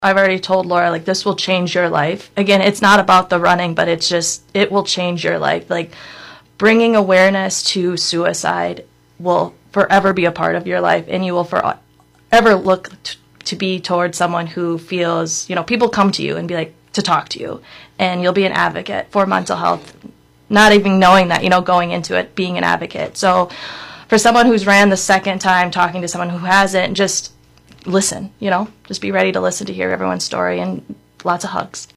I've already told Laura, like, this will change your life. Again, it's not about the running, but it's just, it will change your life. Like, bringing awareness to suicide will forever be a part of your life, and you will forever look to be towards someone who feels, you know, people come to you and be like, to talk to you, and you'll be an advocate for mental health, not even knowing that, you know, going into it, being an advocate. So for someone who's ran the second time, talking to someone who hasn't, just listen, you know, just be ready to listen to hear everyone's story, and lots of hugs.